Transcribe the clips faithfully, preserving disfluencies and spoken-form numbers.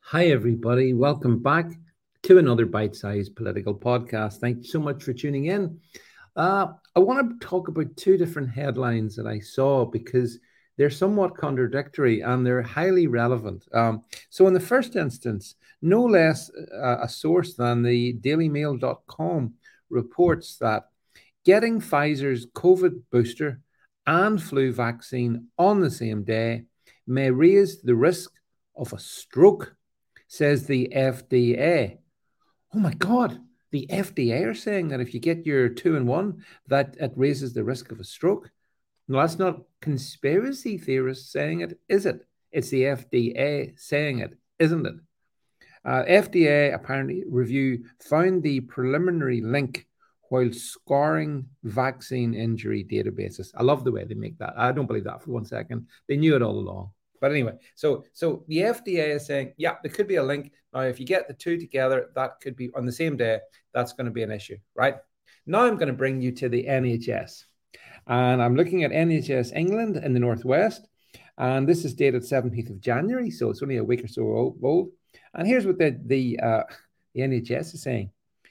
Hi, everybody. Welcome back to another bite sized political podcast. Thank you so much for tuning in. Uh, I want to talk about two different headlines that I saw because they're somewhat contradictory and they're highly relevant. Um, so, in the first instance, no less uh, a source than the daily mail dot com reports that getting Pfizer's COVID booster and flu vaccine on the same day may raise the risk of a stroke, says the F D A. Oh my God, the F D A are saying that if you get your two in one, that it raises the risk of a stroke. No, that's not conspiracy theorists saying it, is it? It's the F D A saying it, isn't it? Uh, F D A apparently review found the preliminary link while scoring vaccine injury databases. I love the way they make that. I don't believe that for one second. They knew it all along. But anyway, so so the F D A is saying, yeah, there could be a link. Now, if you get the two together, that could be on the same day. That's going to be an issue, right? Now I'm going to bring you to the N H S. And I'm looking at N H S England in the Northwest. And this is dated seventeenth of January. So it's only a week or so old. And here's what the, the, uh, the N H S is saying.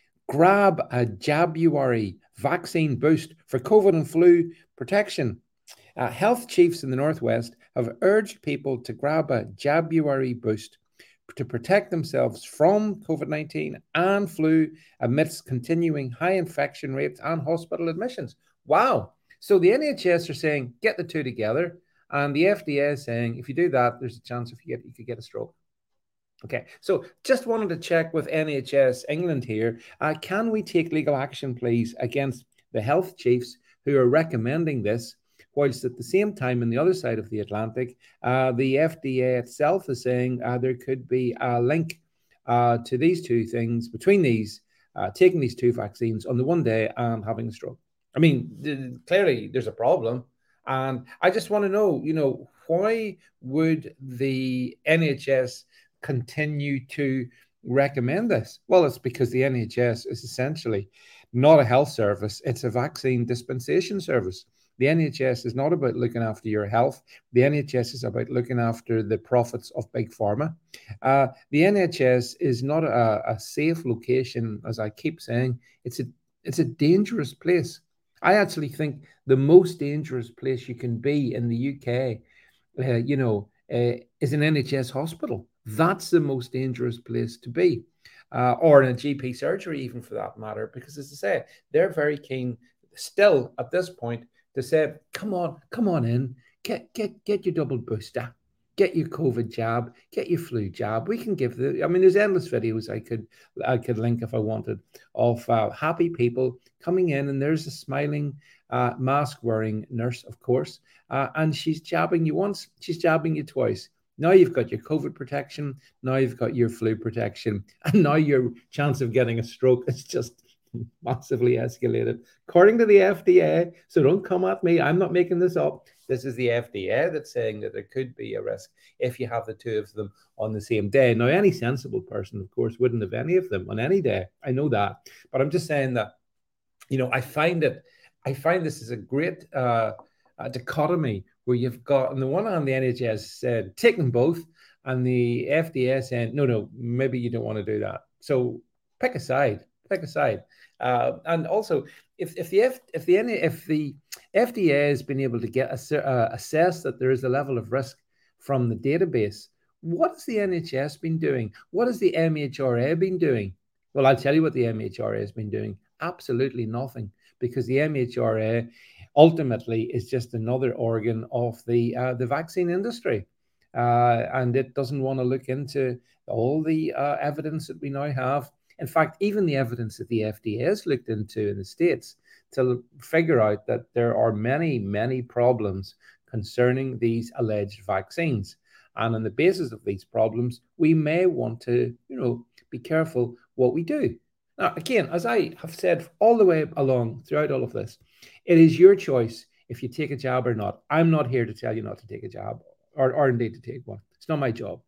Grab a Jabuary vaccine boost for COVID and flu protection. Uh, health chiefs in the Northwest have urged people to grab a Jabuary boost to protect themselves from COVID nineteen and flu amidst continuing high infection rates and hospital admissions. Wow. So the N H S are saying, get the two together. And the F D A is saying, if you do that, there's a chance if you get you could get a stroke. Okay, so just wanted to check with N H S England here. Uh, can we take legal action, please, against the health chiefs who are recommending this, whilst at the same time, on the other side of the Atlantic, uh, the F D A itself is saying uh, there could be a link uh, to these two things, between these, uh, taking these two vaccines on the one day and having a stroke. I mean, th- clearly there's a problem. And I just want to know, you know, why would the N H S continue to recommend this? Well, it's because the N H S is essentially not a health service, it's a vaccine dispensation service. The N H S is not about looking after your health. The N H S is about looking after the profits of big pharma. Uh, the N H S is not a, a safe location, as I keep saying. It's a it's a dangerous place. I actually think the most dangerous place you can be in the U K, uh, you know, uh, is an N H S hospital. That's the most dangerous place to be, uh, or in a G P surgery, even for that matter, because as I say, they're very keen still at this point to say, come on, come on in, get get get your double booster, get your COVID jab, get your flu jab. We can give the. I mean, there's endless videos I could I could link if I wanted of uh, happy people coming in, and there's a smiling, uh, mask wearing nurse, of course, uh, and she's jabbing you once, she's jabbing you twice. Now you've got your COVID protection. Now you've got your flu protection. And now your chance of getting a stroke is just massively escalated, according to the F D A. So don't come at me. I'm not making this up. This is the F D A that's saying that there could be a risk if you have the two of them on the same day. Now, any sensible person, of course, wouldn't have any of them on any day. I know that. But I'm just saying that, you know, I find it, I find this is a great uh, a dichotomy where you've got, on the one hand, the N H S said, take them both, and the F D A saying, no, no, maybe you don't want to do that. So pick a side, pick a side. Uh, and also, if, if the F, if the if the F D A has been able to get a, uh, assess that there is a level of risk from the database, what has the N H S been doing? What has the M H R A been doing? Well, I'll tell you what the M H R A has been doing. Absolutely nothing, because the M H R A ultimately is just another organ of the uh, the vaccine industry, uh, and it doesn't want to look into all the uh, evidence that we now have. In fact, even the evidence that the F D A has looked into in the States to figure out that there are many, many problems concerning these alleged vaccines. And on the basis of these problems, we may want to, you know, be careful what we do. Now, again, as I have said all the way along throughout all of this, it is your choice if you take a jab or not. I'm not here to tell you not to take a jab, or, or indeed to take one. It's not my job.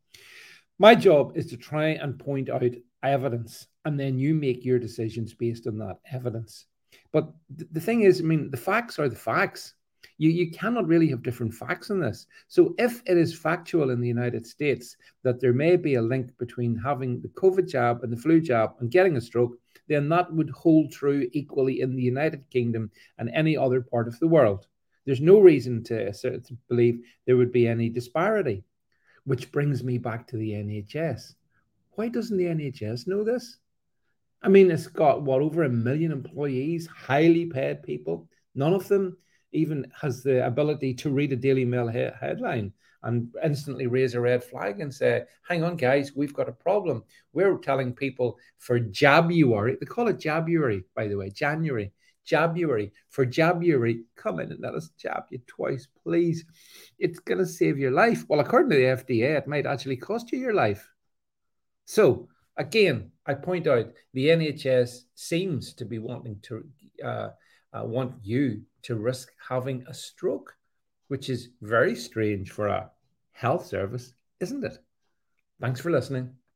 My job is to try and point out evidence, and then you make your decisions based on that evidence. But th- the thing is, I mean, the facts are the facts. You, you cannot really have different facts on this. So if it is factual in the United States that there may be a link between having the COVID jab and the flu jab and getting a stroke, then that would hold true equally in the United Kingdom and any other part of the world. There's no reason to, to believe there would be any disparity, which brings me back to the N H S. Why doesn't the N H S know this? I mean, it's got, what, over a million employees, highly paid people. None of them even has the ability to read a Daily Mail he- headline and instantly raise a red flag and say, hang on, guys, we've got a problem. We're telling people for January, they call it January, by the way, January, January, for January, come in and let us jab you twice, please. It's going to save your life. Well, according to the F D A, it might actually cost you your life. So, again, I point out the N H S seems to be wanting to uh, uh, want you to risk having a stroke, which is very strange for a health service, isn't it? Thanks for listening.